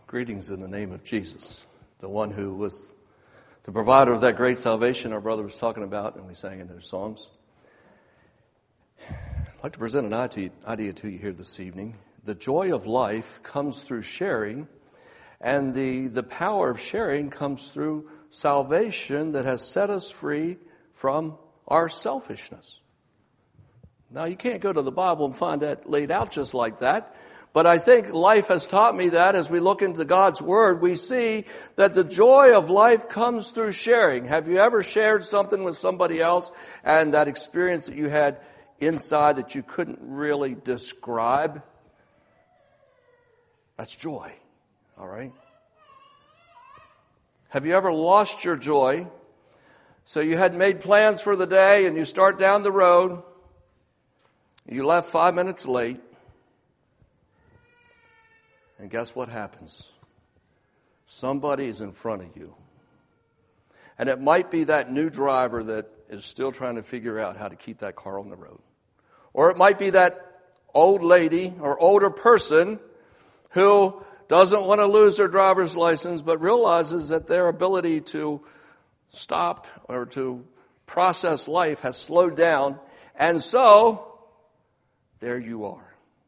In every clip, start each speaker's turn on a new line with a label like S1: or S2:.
S1: Greetings in the name of Jesus, the one who was the provider of that great salvation our brother was talking about, and we sang in those songs. I'd like to present an idea to you here this evening. The joy of life comes through sharing, and the power of sharing comes through salvation that has set us free from our selfishness. Now, you can't go to the Bible and find that laid out just like that. But I think life has taught me that as we look into God's Word, we see that the joy of life comes through sharing. Have you ever shared something with somebody else and that experience that you had inside that you couldn't really describe? That's joy, all right? Have you ever lost your joy? So you had made plans for the day and you start down the road. You left 5 minutes late. And guess what happens? Somebody is in front of you. And it might be that new driver that is still trying to figure out how to keep that car on the road. Or it might be that old lady or older person who doesn't want to lose their driver's license but realizes that their ability to stop or to process life has slowed down. And so, there you are.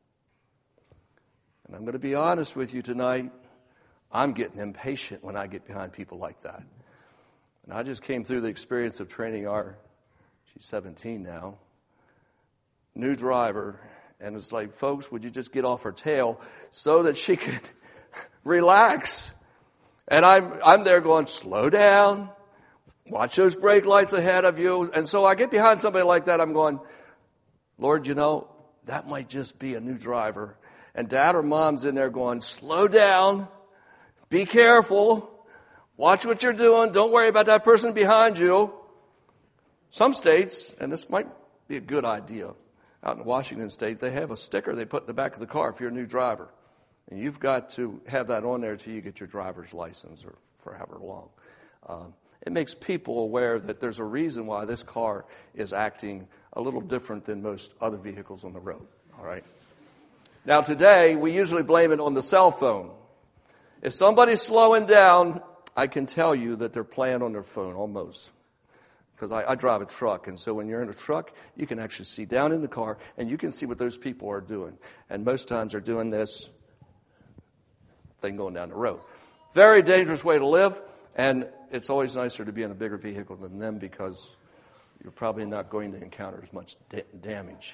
S1: And I'm going to be honest with you tonight, I'm getting impatient when I get behind people like that. And I just came through the experience of training she's 17 now, new driver, and it's like, folks, would you just get off her tail so that she could relax? And I'm there going, slow down, watch those brake lights ahead of you. And so I get behind somebody like that, I'm going, Lord, that might just be a new driver. And dad or mom's in there going, slow down, be careful, watch what you're doing, don't worry about that person behind you. Some states, and this might be a good idea, out in Washington State, they have a sticker they put in the back of the car if you're a new driver. And you've got to have that on there until you get your driver's license or for however long. It makes people aware that there's a reason why this car is acting a little different than most other vehicles on the road, all right? Now today, we usually blame it on the cell phone. If somebody's slowing down, I can tell you that they're playing on their phone almost. Because I drive a truck, and so when you're in a truck, you can actually see down in the car, and you can see what those people are doing. And most times they're doing this thing going down the road. Very dangerous way to live, and it's always nicer to be in a bigger vehicle than them because you're probably not going to encounter as much damage.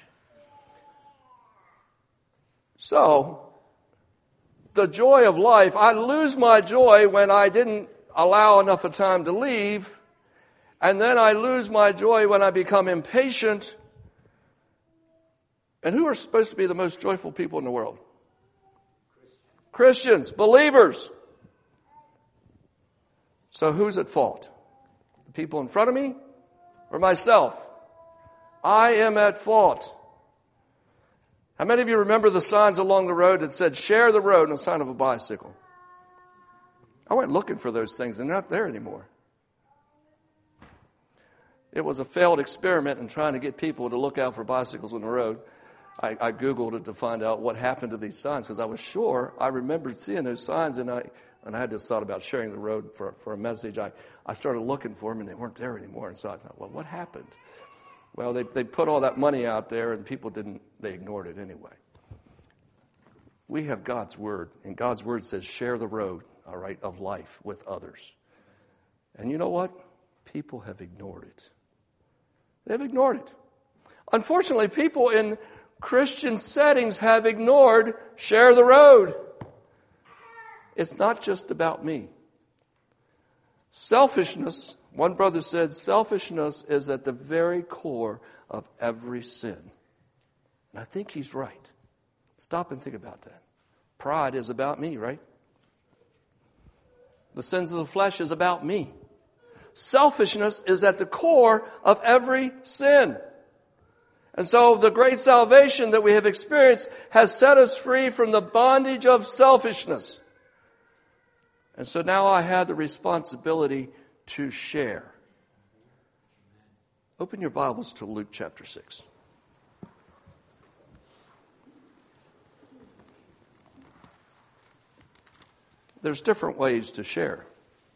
S1: So, the joy of life, I lose my joy when I didn't allow enough of time to leave, and then I lose my joy when I become impatient. And who are supposed to be the most joyful people in the world? Christians, believers. So who's at fault? The people in front of me or myself? I am at fault. How many of you remember the signs along the road that said, share the road, and a sign of a bicycle? I went looking for those things, and they're not there anymore. It was a failed experiment in trying to get people to look out for bicycles on the road. I Googled it to find out what happened to these signs, because I was sure I remembered seeing those signs, and I had this thought about sharing the road for a message. I started looking for them, and they weren't there anymore, and so I thought, well, what happened? Well, they put all that money out there, and people they ignored it anyway. We have God's Word, and God's Word says, share the road, all right, of life with others. And you know what? People have ignored it. They've ignored it. Unfortunately, people in Christian settings have ignored share the road. It's not just about me. Selfishness, one brother said, selfishness is at the very core of every sin. And I think he's right. Stop and think about that. Pride is about me, right? The sins of the flesh is about me. Selfishness is at the core of every sin. And so the great salvation that we have experienced has set us free from the bondage of selfishness. And so now I have the responsibility to share. Open your Bibles to Luke chapter 6. there's different ways to share.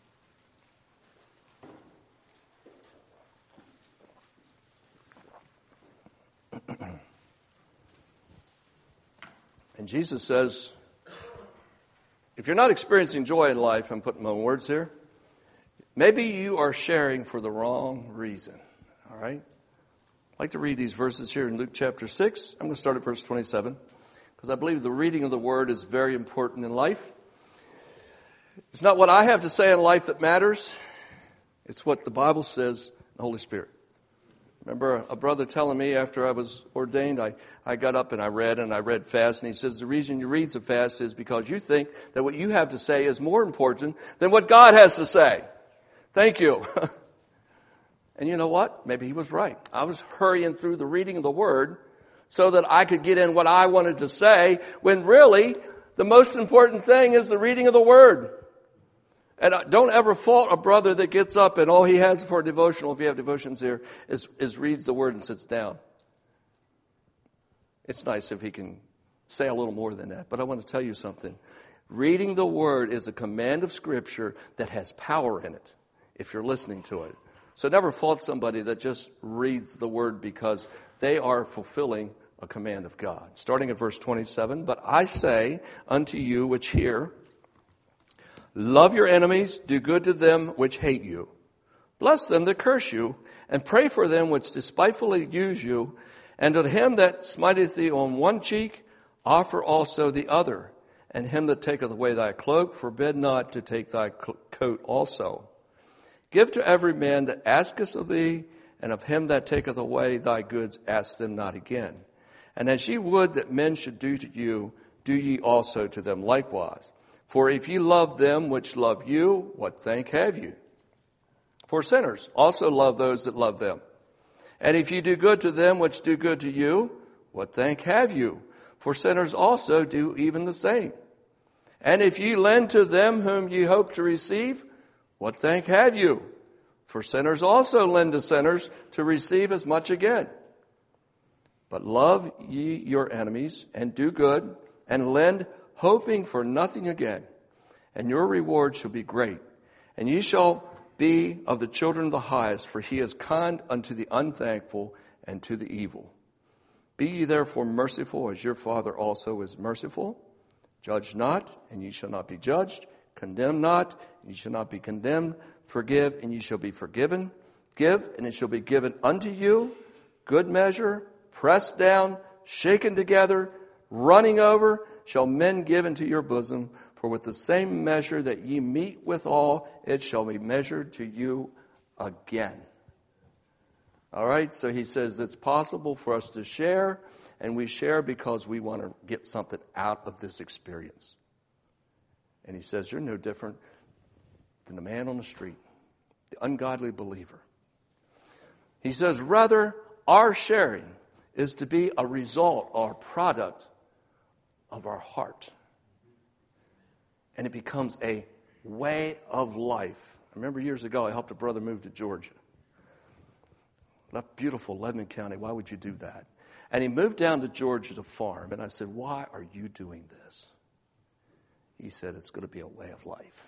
S1: And Jesus says, if you're not experiencing joy in life, I'm putting my own words here, maybe you are sharing for the wrong reason. All right? I'd like to read these verses here in Luke chapter 6. I'm going to start at verse 27, because I believe the reading of the Word is very important in life. It's not what I have to say in life that matters. It's what the Bible says, the Holy Spirit. Remember a brother telling me after I was ordained, I got up and I read fast, and he says the reason you read so fast is because you think that what you have to say is more important than what God has to say. Thank you. And you know what? Maybe he was right. I was hurrying through the reading of the Word so that I could get in what I wanted to say, when really the most important thing is the reading of the Word. And don't ever fault a brother that gets up and all he has for a devotional, if you have devotions here, is reads the Word and sits down. It's nice if he can say a little more than that. But I want to tell you something. Reading the Word is a command of Scripture that has power in it, if you're listening to it. So never fault somebody that just reads the Word because they are fulfilling a command of God. Starting at verse 27, but I say unto you which hear, love your enemies, do good to them which hate you. Bless them that curse you, and pray for them which despitefully use you. And to him that smiteth thee on one cheek, offer also the other. And him that taketh away thy cloak, forbid not to take thy coat also. Give to every man that asketh of thee, and of him that taketh away thy goods ask them not again. And as ye would that men should do to you, do ye also to them likewise. For if ye love them which love you, what thank have you? For sinners also love those that love them. And if ye do good to them which do good to you, what thank have you? For sinners also do even the same. And if ye lend to them whom ye hope to receive, what thank have you? For sinners also lend to sinners to receive as much again. But love ye your enemies, and do good, and lend, hoping for nothing again. And your reward shall be great. And ye shall be of the children of the highest, for he is kind unto the unthankful and to the evil. Be ye therefore merciful, as your Father also is merciful. Judge not, and ye shall not be judged. Condemn not, and ye shall not be condemned. Forgive, and ye shall be forgiven. Give, and it shall be given unto you. Good measure, pressed down, shaken together, running over, shall men give into your bosom. For with the same measure that ye meet withal, it shall be measured to you again. All right, so he says it's possible for us to share, and we share because we want to get something out of this experience. And he says you're no different than the man on the street, the ungodly believer. He says rather our sharing is to be a result or a product of our heart. And it becomes a way of life. I remember years ago I helped a brother move to Georgia. Left beautiful Lebanon County. Why would you do that? And he moved down to Georgia to farm. And I said, why are you doing this? He said, it's going to be a way of life.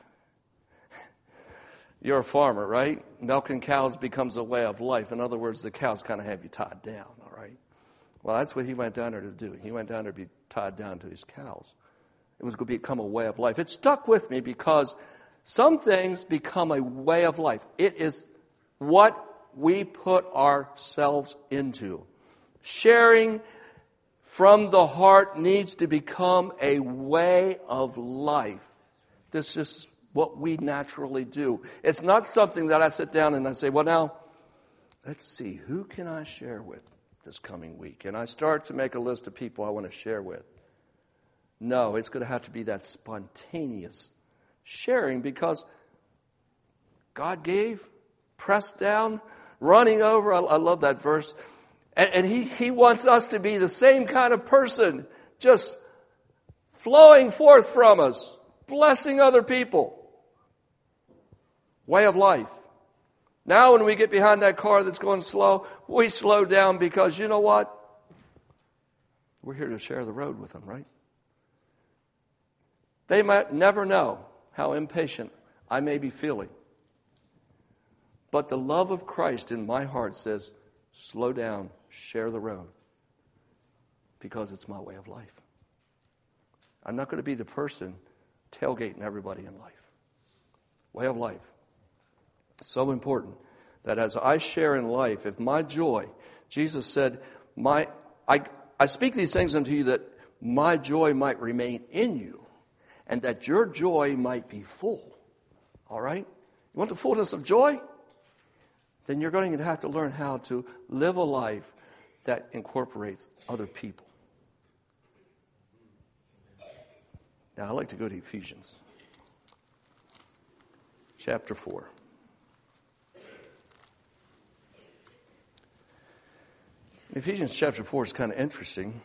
S1: You're a farmer, right? Milking cows becomes a way of life. In other words, the cows kind of have you tied down, all right? Well, that's what he went down there to do. He went down there to be tied down to his cows. It was going to become a way of life. It stuck with me because some things become a way of life. It is what we put ourselves into. Sharing from the heart needs to become a way of life. This is what we naturally do. It's not something that I sit down and I say, well, now, let's see, who can I share with this coming week? And I start to make a list of people I want to share with. No, it's going to have to be that spontaneous sharing because God gave, pressed down, running over. I love that verse. And he wants us to be the same kind of person, just flowing forth from us, blessing other people. Way of life. Now when we get behind that car that's going slow, we slow down because you know what? We're here to share the road with them, right? They might never know how impatient I may be feeling. But the love of Christ in my heart says, slow down, share the road, because it's my way of life. I'm not going to be the person tailgating everybody in life. Way of life. So important that as I share in life, if my joy, Jesus said, I speak these things unto you that my joy might remain in you and that your joy might be full. All right? You want the fullness of joy? Then you're going to have to learn how to live a life that incorporates other people. Now, I'd like to go to Ephesians chapter 4. Ephesians chapter 4 is kind of interesting.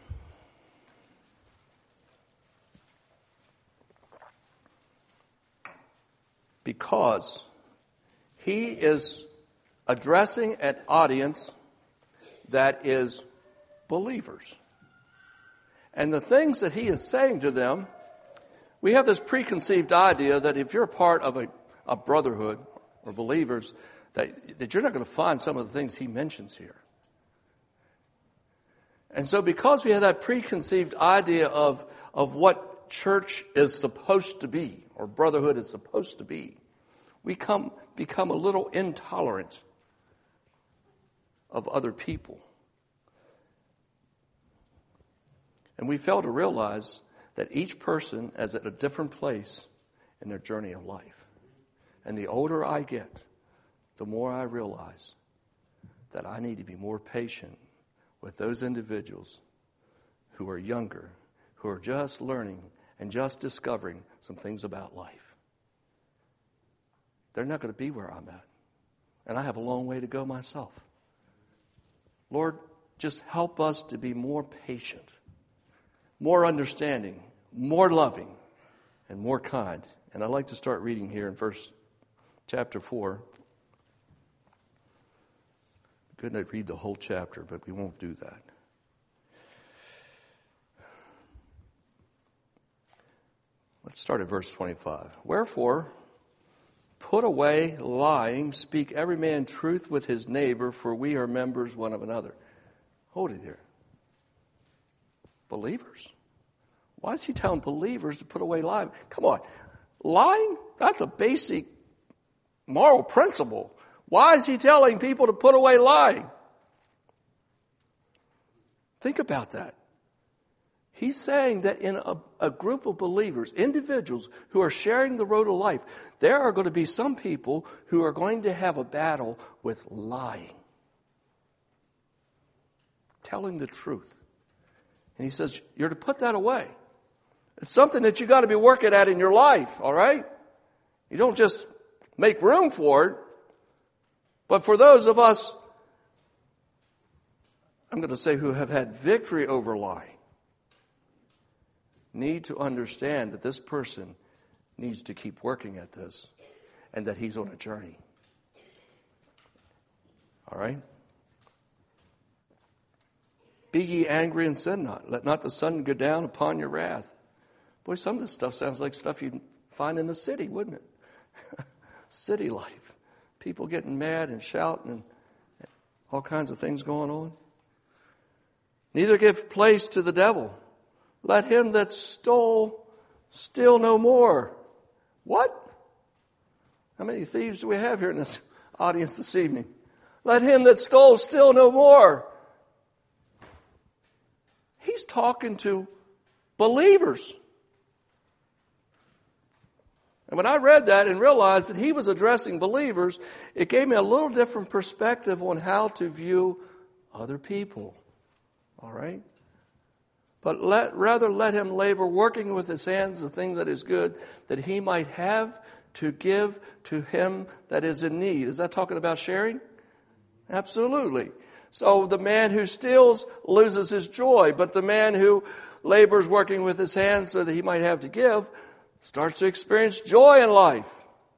S1: Because he is addressing an audience that is believers. And the things that he is saying to them, we have this preconceived idea that if you're a part of a brotherhood or believers, that you're not going to find some of the things he mentions here. And so because we have that preconceived idea of what church is supposed to be, or brotherhood is supposed to be, we become a little intolerant of other people. And we fail to realize that each person is at a different place in their journey of life. And the older I get, the more I realize that I need to be more patient with those individuals who are younger, who are just learning and just discovering some things about life. They're not going to be where I'm at. And I have a long way to go myself. Lord, just help us to be more patient, more understanding, more loving, and more kind. And I'd like to start reading here in chapter 4. Couldn't read the whole chapter, but we won't do that. Let's start at verse 25. Wherefore, put away lying, speak every man truth with his neighbor, for we are members one of another. Hold it here. Believers? Why is he telling believers to put away lying? Come on. Lying? That's a basic moral principle. Why is he telling people to put away lying? Think about that. He's saying that in a group of believers, individuals who are sharing the road of life, there are going to be some people who are going to have a battle with lying. Telling the truth. And he says, you're to put that away. It's something that you got to be working at in your life, all right? You don't just make room for it. But for those of us, I'm going to say who have had victory over lying, need to understand that this person needs to keep working at this and that he's on a journey. All right? Be ye angry and sin not. Let not the sun go down upon your wrath. Boy, some of this stuff sounds like stuff you'd find in the city, wouldn't it? City life. People getting mad and shouting and all kinds of things going on. Neither give place to the devil. Let him that stole steal no more. What? How many thieves do we have here in this audience this evening? Let him that stole steal no more. He's talking to believers. And when I read that and realized that he was addressing believers, it gave me a little different perspective on how to view other people. All right? But rather let him labor, working with his hands the thing that is good, that he might have to give to him that is in need. Is that talking about sharing? Absolutely. So the man who steals loses his joy, but the man who labors working with his hands so that he might have to give starts to experience joy in life.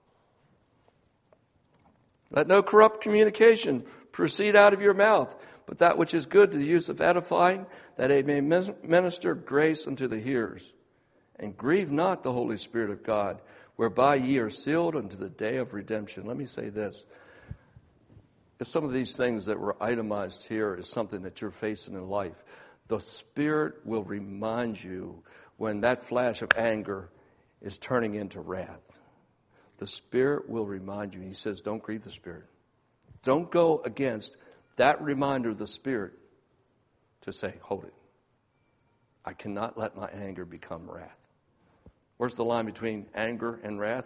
S1: Let no corrupt communication proceed out of your mouth, but that which is good to the use of edifying, that it may minister grace unto the hearers. And grieve not the Holy Spirit of God, whereby ye are sealed unto the day of redemption. Let me say this. If some of these things that were itemized here is something that you're facing in life, the Spirit will remind you when that flash of anger is turning into wrath. The Spirit will remind you. He says, don't grieve the Spirit. Don't go against that reminder of the Spirit to say, hold it. I cannot let my anger become wrath. Where's the line between anger and wrath?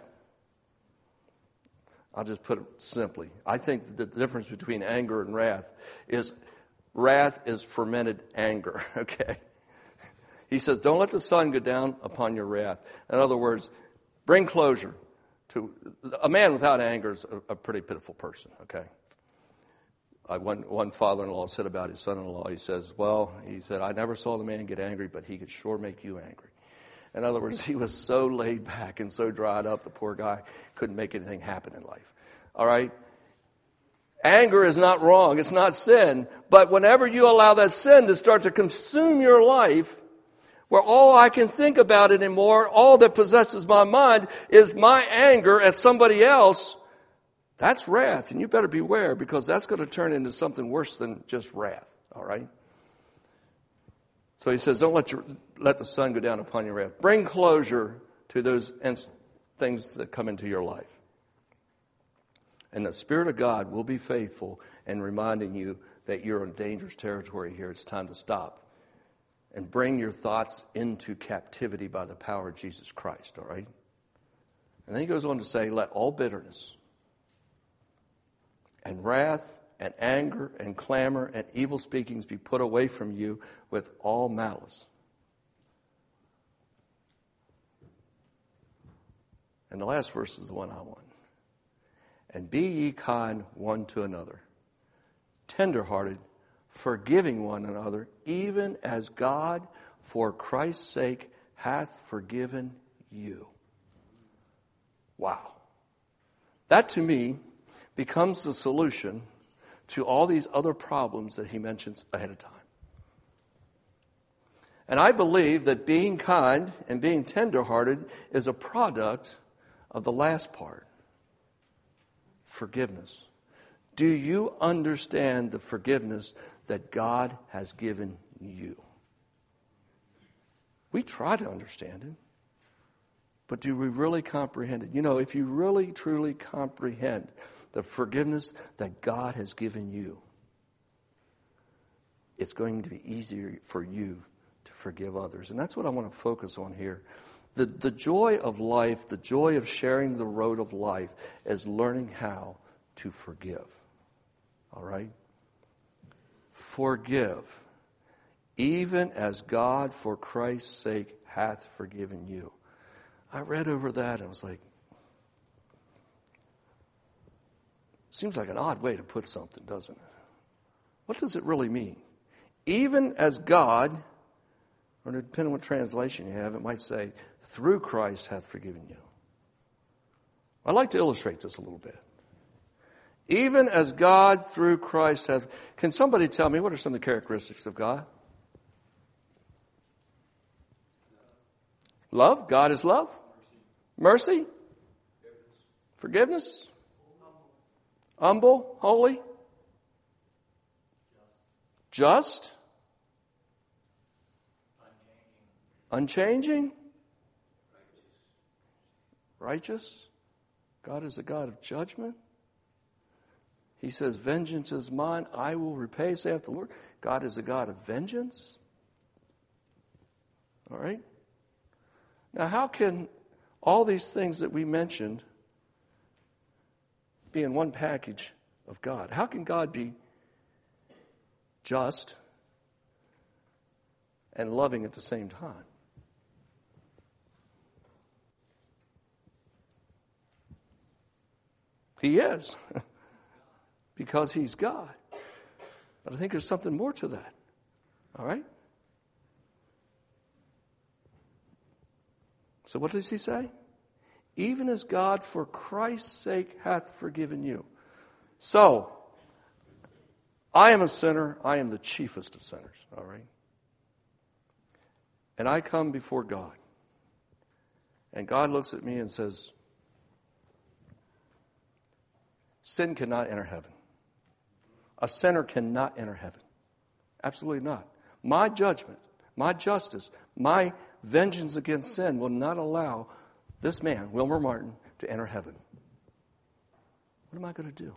S1: I'll just put it simply. I think that the difference between anger and wrath is fermented anger, okay? He says, don't let the sun go down upon your wrath. In other words, bring closure to a man without anger is a pretty pitiful person, okay? One father-in-law said about his son-in-law, he said, I never saw the man get angry, but he could sure make you angry. In other words, he was so laid back and so dried up, the poor guy couldn't make anything happen in life. All right? Anger is not wrong. It's not sin. But whenever you allow that sin to start to consume your life, where all I can think about anymore, all that possesses my mind is my anger at somebody else, that's wrath. And you better beware, because that's going to turn into something worse than just wrath. All right? So he says, don't let the sun go down upon your wrath. Bring closure to those things that come into your life. And the Spirit of God will be faithful in reminding you that you're in dangerous territory here. It's time to stop and bring your thoughts into captivity by the power of Jesus Christ, all right? And then he goes on to say, let all bitterness and wrath and anger and clamor and evil speakings be put away from you with all malice. And the last verse is the one I want. And be ye kind one to another, tenderhearted, forgiving one another, even as God, for Christ's sake, hath forgiven you. Wow. That, to me, becomes the solution to all these other problems that he mentions ahead of time. And I believe that being kind and being tenderhearted is a product of the last part, forgiveness. Do you understand the forgiveness that God has given you? We try to understand it, but do we really comprehend it? You know, if you really, truly comprehend the forgiveness that God has given you, it's going to be easier for you to forgive others. And that's what I want to focus on here. The joy of life, the joy of sharing the road of life is learning how to forgive. All right? Forgive, even as God for Christ's sake hath forgiven you. I read over that and I was like, seems like an odd way to put something, doesn't it? What does it really mean? Even as God, or depending on what translation you have, it might say, through Christ hath forgiven you. I'd like to illustrate this a little bit. Even as God through Christ hath... Can somebody tell me what are some of the characteristics of God? Love. God is love. Mercy. Forgiveness. Humble. Holy. Just. Unchanging. Righteous. God is a God of judgment. He says, vengeance is mine, I will repay, saith the Lord. God is a God of vengeance. All right? Now, how can all these things that we mentioned be in one package of God? How can God be just and loving at the same time? He is. Because he's God. But I think there's something more to that. All right? So what does he say? Even as God for Christ's sake hath forgiven you. So, I am a sinner. I am the chiefest of sinners. All right? And I come before God. And God looks at me and says, sin cannot enter heaven. A sinner cannot enter heaven. Absolutely not. My judgment, my justice, my vengeance against sin will not allow this man, Wilmer Martin, to enter heaven. What am I going to do?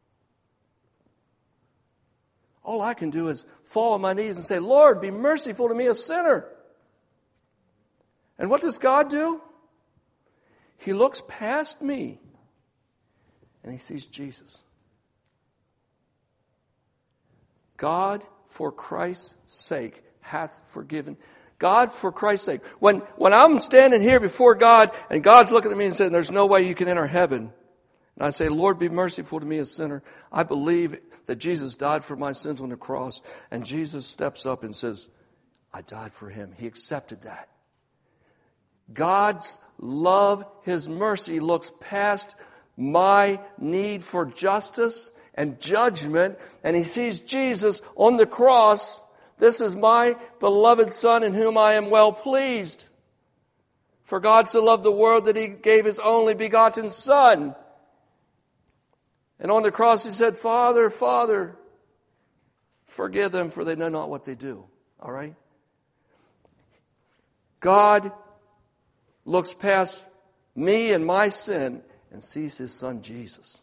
S1: All I can do is fall on my knees and say, Lord, be merciful to me, a sinner. And what does God do? He looks past me and he sees Jesus. God, for Christ's sake, hath forgiven. God, for Christ's sake. When I'm standing here before God and God's looking at me and saying, there's no way you can enter heaven. And I say, Lord, be merciful to me, a sinner. I believe that Jesus died for my sins on the cross. And Jesus steps up and says, I died for him. He accepted that. God's love, his mercy looks past my need for justice and judgment, and he sees Jesus on the cross. This is my beloved Son in whom I am well pleased. For God so loved the world that he gave his only begotten Son. And on the cross he said, Father, Father, forgive them, for they know not what they do. All right? God looks past me and my sin and sees his Son Jesus.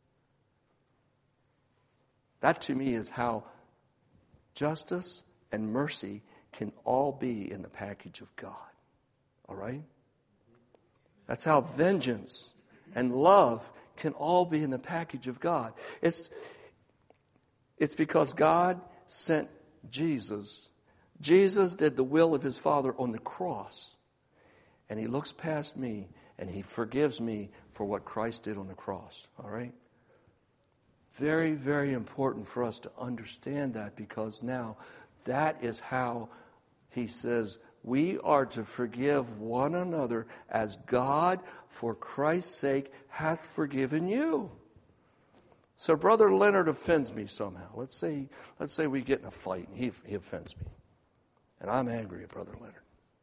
S1: That to me is how justice and mercy can all be in the package of God. All right? That's how vengeance and love can all be in the package of God. It's because God sent Jesus. Jesus did the will of his Father on the cross. And he looks past me and he forgives me for what Christ did on the cross. All right? Very, very important for us to understand that, because now that is how he says we are to forgive one another as God, for Christ's sake, hath forgiven you. So Brother Leonard offends me somehow. Let's say we get in a fight and he offends me. And I'm angry at Brother Leonard.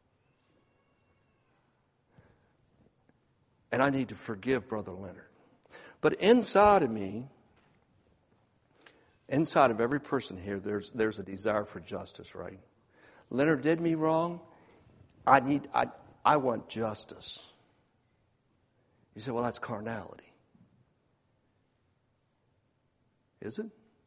S1: And I need to forgive Brother Leonard. But inside of me, inside of every person here, there's a desire for justice, right? Leonard did me wrong. I want justice. You say, well, that's carnality. Is it?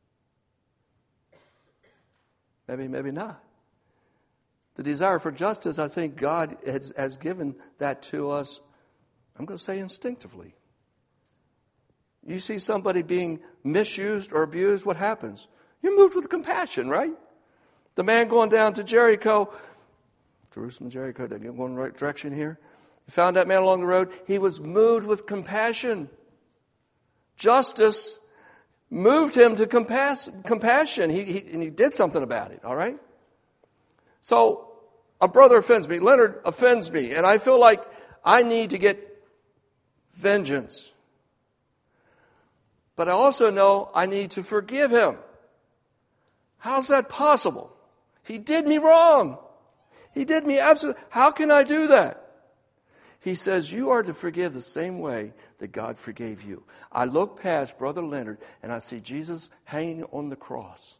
S1: Maybe not. The desire for justice, I think God has given that to us, I'm going to say instinctively. You see somebody being misused or abused, what happens? You're moved with compassion, right? The man going down to Jericho, Jerusalem, Jericho, going in the right direction here. He found that man along the road. He was moved with compassion. Justice moved him to compassion. He did something about it, all right? So a brother offends me. Leonard offends me. And I feel like I need to get vengeance. But I also know I need to forgive him. How's that possible? He did me wrong. He did me absolutely. How can I do that? He says, you are to forgive the same way that God forgave you. I look past Brother Leonard and I see Jesus hanging on the cross.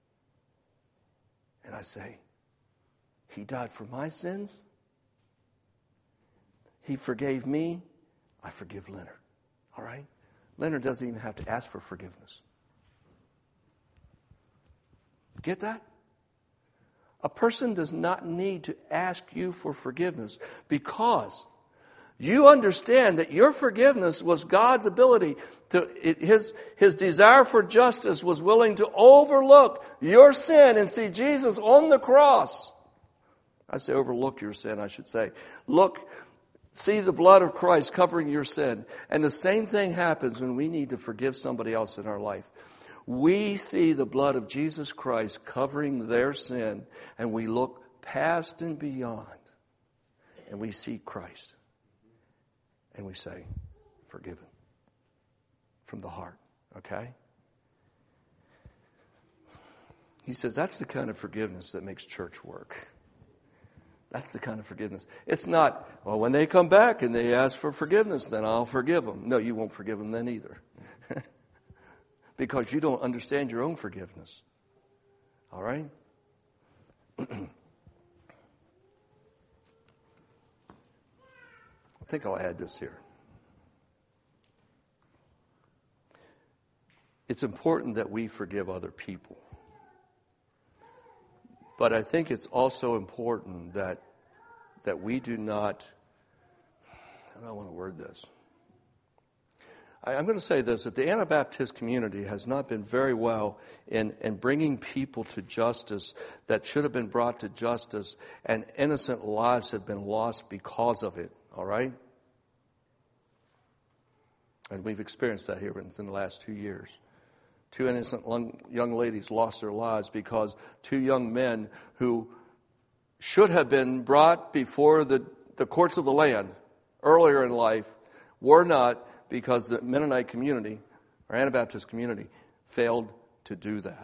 S1: And I say, he died for my sins. He forgave me. I forgive Leonard. All right? Leonard doesn't even have to ask for forgiveness. Get that? A person does not need to ask you for forgiveness, because you understand that your forgiveness was God's ability to, his desire for justice was willing to overlook your sin and see Jesus on the cross. I say overlook your sin, I should say. See the blood of Christ covering your sin. And the same thing happens when we need to forgive somebody else in our life. We see the blood of Jesus Christ covering their sin, and we look past and beyond, and we see Christ. And we say, forgiven. From the heart, okay? He says that's the kind of forgiveness that makes church work. That's the kind of forgiveness. It's not, well, when they come back and they ask for forgiveness, then I'll forgive them. No, you won't forgive them then either. Because you don't understand your own forgiveness. All right? I think I'll add this here. It's important that we forgive other people. But I think it's also important that we do not, I don't want to word this. I'm going to say this, that the Anabaptist community has not been very well in bringing people to justice that should have been brought to justice, and innocent lives have been lost because of it, all right? And we've experienced that here in the last 2 years. 2 innocent young ladies lost their lives because 2 young men who should have been brought before the courts of the land earlier in life were not, because the Mennonite community, or Anabaptist community, failed to do that.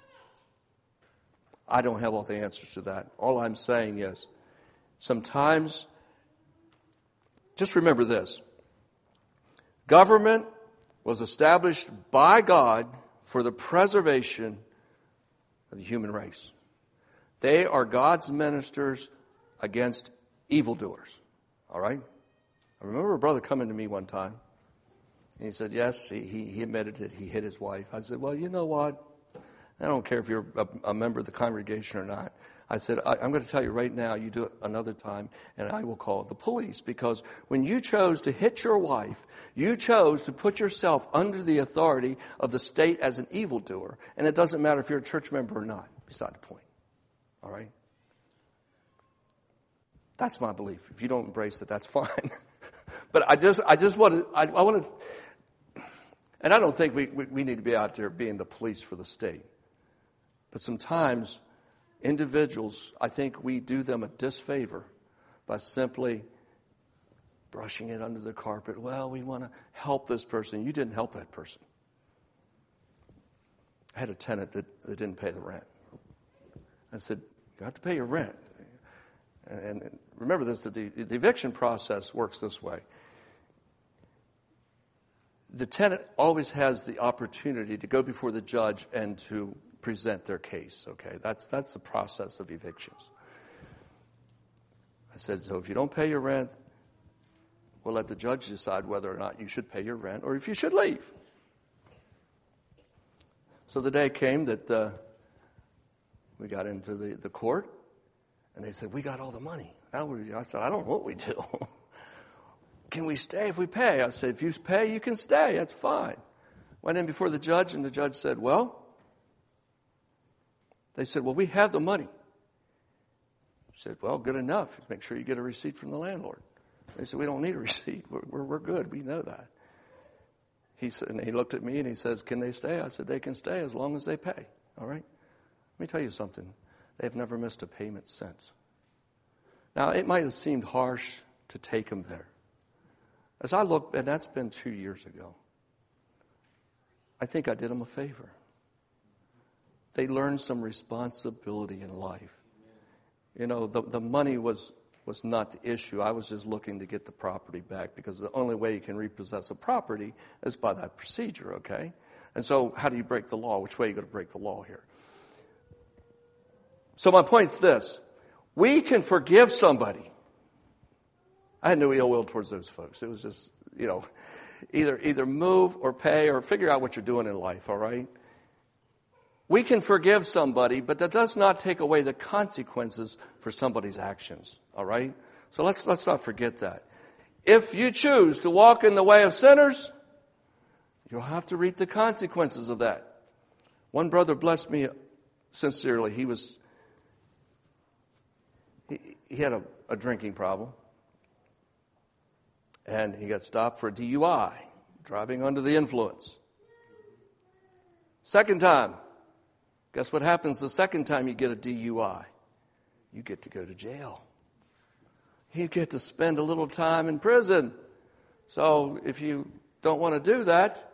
S1: I don't have all the answers to that. All I'm saying is, sometimes, just remember this. Government was established by God for the preservation of the human race. They are God's ministers against evildoers. All right? I remember a brother coming to me one time. And he said, yes, he admitted that he hit his wife. I said, well, you know what? I don't care if you're a member of the congregation or not. I said, I'm going to tell you right now, you do it another time, and I will call the police. Because when you chose to hit your wife, you chose to put yourself under the authority of the state as an evildoer. And it doesn't matter if you're a church member or not, beside the point. All right? That's my belief. If you don't embrace it, that's fine. But I just want to, and I don't think we need to be out there being the police for the state. But sometimes individuals, I think we do them a disfavor by simply brushing it under the carpet. Well, we want to help this person. You didn't help that person. I had a tenant that didn't pay the rent. I said, you have to pay your rent. And remember this, that the eviction process works this way. The tenant always has the opportunity to go before the judge and to present their case, okay? That's the process of evictions. I said, so if you don't pay your rent, we'll let the judge decide whether or not you should pay your rent or if you should leave. So the day came that we got into the court, and they said, we got all the money. I said, I don't know what we do. Can we stay if we pay? I said, if you pay, you can stay. That's fine. Went in before the judge, and the judge said, well, they said, well, we have the money. I said, well, good enough. Make sure you get a receipt from the landlord. They said, we don't need a receipt. We're good. We know that. He said, and he looked at me and he says, can they stay? I said, they can stay as long as they pay. All right? Let me tell you something. They've never missed a payment since. Now, it might have seemed harsh to take them there. As I look, and that's been 2 years ago, I think I did them a favor. They learned some responsibility in life. You know, the money was not the issue. I was just looking to get the property back, because the only way you can repossess a property is by that procedure, okay? And so how do you break the law? Which way are you going to break the law here? So my point's this. We can forgive somebody. I had no ill will towards those folks. It was just, you know, either move or pay or figure out what you're doing in life, all right? We can forgive somebody, but that does not take away the consequences for somebody's actions, all right? So let's not forget that. If you choose to walk in the way of sinners, you'll have to reap the consequences of that. One brother blessed me sincerely. He had a drinking problem, and he got stopped for a DUI, driving under the influence. Second time, guess what happens the second time you get a DUI? You get to go to jail. You get to spend a little time in prison. So if you don't want to do that,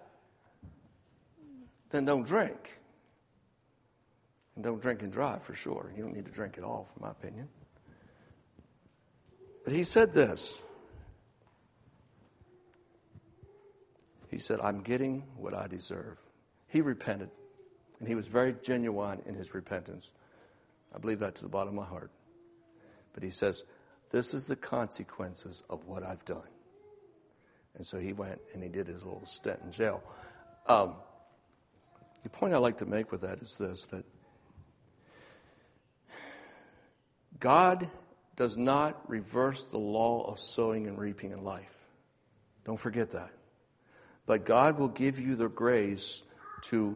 S1: then don't drink. And don't drink and drive for sure. You don't need to drink at all, in my opinion. But he said this. He said, I'm getting what I deserve. He repented, and he was very genuine in his repentance. I believe that to the bottom of my heart. But he says, this is the consequences of what I've done. And so he went and he did his little stint in jail. The point I like to make with that is this, that God does not reverse the law of sowing and reaping in life. Don't forget that. But God will give you the grace to,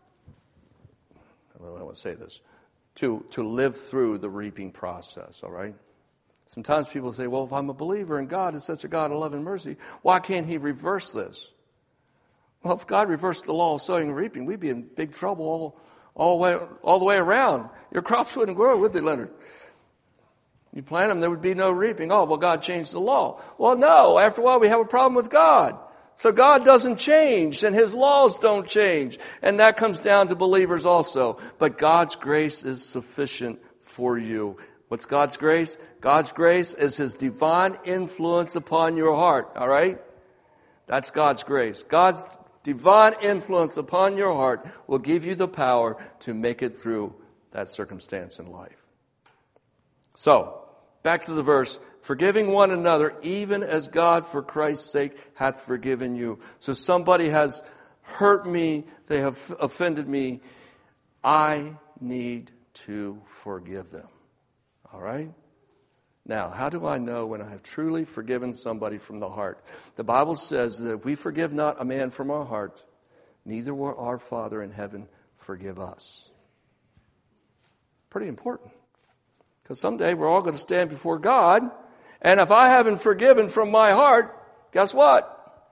S1: I don't want to say this, to live through the reaping process, all right? Sometimes people say, well, if I'm a believer and God is such a God of love and mercy, why can't he reverse this? Well, if God reversed the law of sowing and reaping, we'd be in big trouble all the way around. Your crops wouldn't grow, would they, Leonard? You plant them, there would be no reaping. Oh, well, God changed the law. Well, no. After a while, we have a problem with God. So God doesn't change, and his laws don't change. And that comes down to believers also. But God's grace is sufficient for you. What's God's grace? God's grace is his divine influence upon your heart, all right? That's God's grace. God's divine influence upon your heart will give you the power to make it through that circumstance in life. So, back to the verse, forgiving one another, even as God for Christ's sake hath forgiven you. So somebody has hurt me, they have offended me. I need to forgive them. All right? Now, how do I know when I have truly forgiven somebody from the heart? The Bible says that if we forgive not a man from our heart, neither will our Father in heaven forgive us. Pretty important. Because someday we're all going to stand before God, and if I haven't forgiven from my heart, guess what?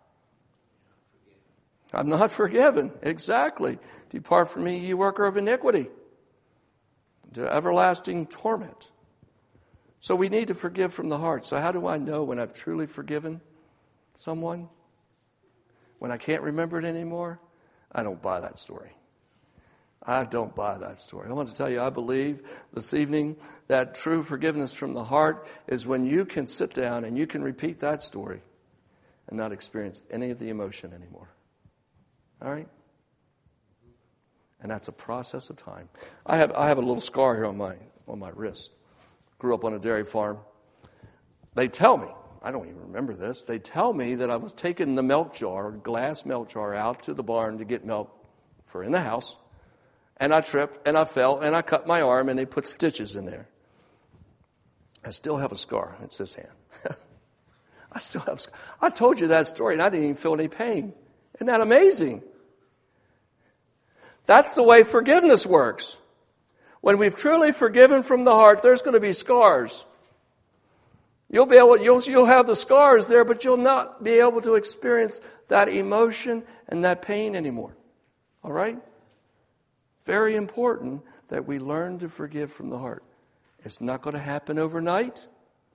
S1: I'm not forgiven. Exactly. Depart from me, ye worker of iniquity, to everlasting torment. So we need to forgive from the heart. So how do I know when I've truly forgiven someone? When I can't remember it anymore? I don't buy that story. I don't buy that story. I want to tell you, I believe this evening that true forgiveness from the heart is when you can sit down and you can repeat that story and not experience any of the emotion anymore. All right? And that's a process of time. I have a little scar here on my wrist. Grew up on a dairy farm. They tell me, I don't even remember this, they tell me that I was taking the milk jar, glass milk jar, out to the barn to get milk for in the house. And I tripped, and I fell, and I cut my arm, and they put stitches in there. I still have a scar. It's this hand. I still have a scar. I told you that story, and I didn't even feel any pain. Isn't that amazing? That's the way forgiveness works. When we've truly forgiven from the heart, there's going to be scars. You'll have the scars there, but you'll not be able to experience that emotion and that pain anymore. All right? Very important that we learn to forgive from the heart. It's not going to happen overnight,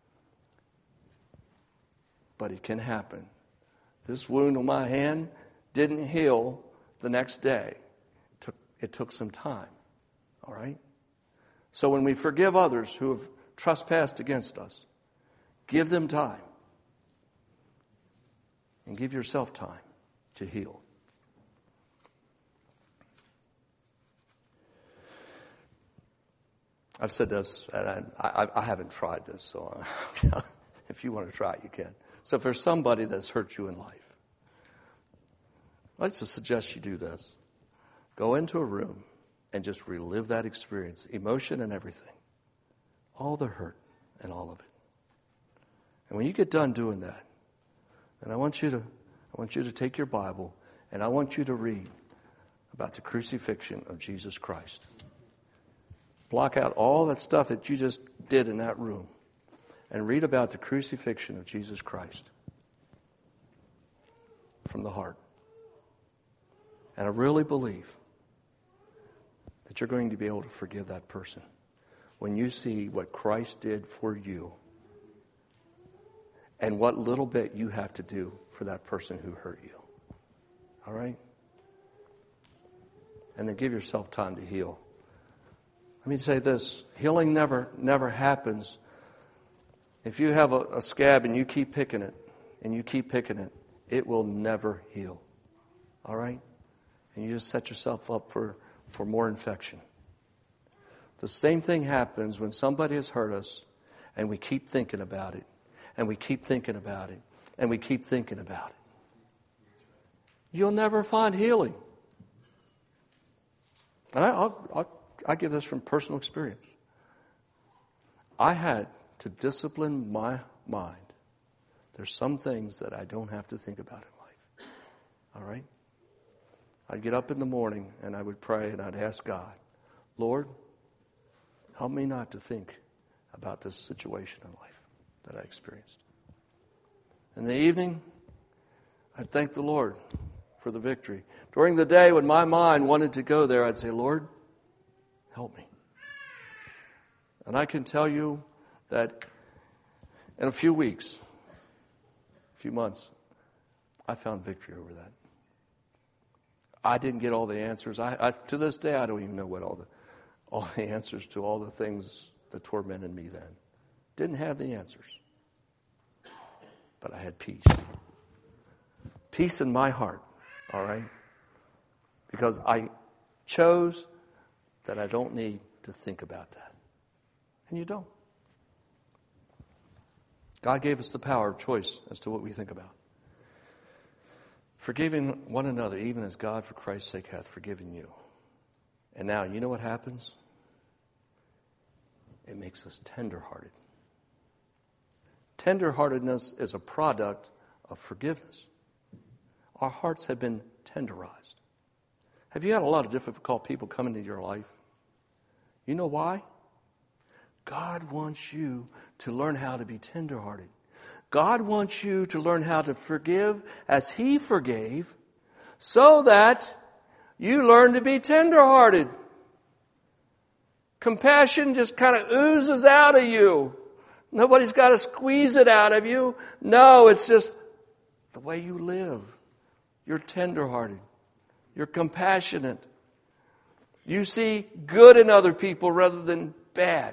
S1: but it can happen. This wound on my hand didn't heal the next day. It took some time. All right? So when we forgive others who have trespassed against us, give them time. And give yourself time to heal. I've said this, and I haven't tried this, so if you want to try it, you can. So if there's somebody that's hurt you in life, I'd like to suggest you do this. Go into a room and just relive that experience, emotion and everything, all the hurt and all of it. And when you get done doing that, then I want you to take your Bible and I want you to read about the crucifixion of Jesus Christ. Block out all that stuff that you just did in that room and read about the crucifixion of Jesus Christ from the heart. And I really believe that you're going to be able to forgive that person when you see what Christ did for you and what little bit you have to do for that person who hurt you. All right? And then give yourself time to heal. Let me say this. Healing never happens If you have a scab and you keep picking it, and you keep picking it, it will never heal. All right? And you just set yourself up for more infection. The same thing happens when somebody has hurt us, and we keep thinking about it, and we keep thinking about it, and we keep thinking about it. You'll never find healing. And I give this from personal experience. I had to discipline my mind. There's some things that I don't have to think about in life. All right? I'd get up in the morning and I would pray and I'd ask God, Lord, help me not to think about this situation in life that I experienced. In the evening, I'd thank the Lord for the victory. During the day when my mind wanted to go there, I'd say, Lord, help me. And I can tell you that in a few weeks, a few months, I found victory over that. I didn't get all the answers. To this day, I don't even know what all the answers to all the things that tormented me then. Didn't have the answers. But I had peace. Peace in my heart, all right? Because I chose that I don't need to think about that. And you don't. God gave us the power of choice as to what we think about. Forgiving one another, even as God for Christ's sake hath forgiven you. And now, you know what happens? It makes us tenderhearted. Tenderheartedness is a product of forgiveness. Our hearts have been tenderized. Have you had a lot of difficult people come into your life? You know why? God wants you to learn how to be tenderhearted. God wants you to learn how to forgive as He forgave, so that you learn to be tenderhearted. Compassion just kind of oozes out of you. Nobody's got to squeeze it out of you. No, it's just the way you live. You're tenderhearted. You're compassionate. You see good in other people rather than bad.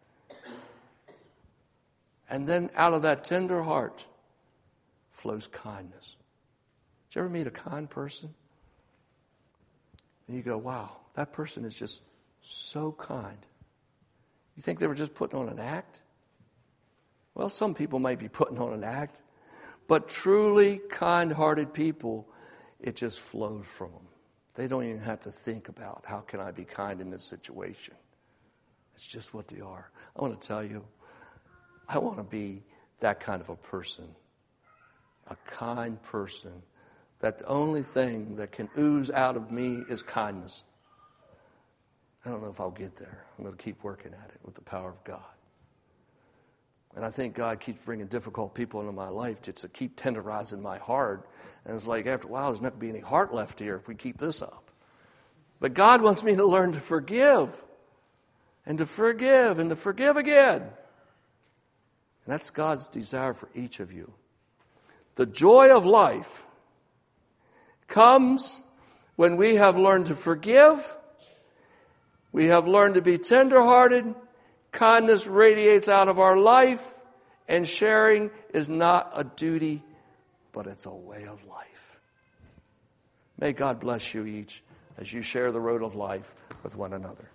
S1: And then out of that tender heart flows kindness. Did you ever meet a kind person? And you go, wow, that person is just so kind. You think they were just putting on an act? Well, some people might be putting on an act, but truly kind-hearted people, it just flows from them. They don't even have to think about how can I be kind in this situation. It's just what they are. I want to tell you, I want to be that kind of a person, a kind person, that the only thing that can ooze out of me is kindness. I don't know if I'll get there. I'm going to keep working at it with the power of God. And I think God keeps bringing difficult people into my life just to keep tenderizing my heart. And it's like, after a while, there's not going to be any heart left here if we keep this up. But God wants me to learn to forgive. And to forgive. And to forgive again. And that's God's desire for each of you. The joy of life comes when we have learned to forgive. We have learned to be tenderhearted. Kindness radiates out of our life, and sharing is not a duty, but it's a way of life. May God bless you each as you share the road of life with one another.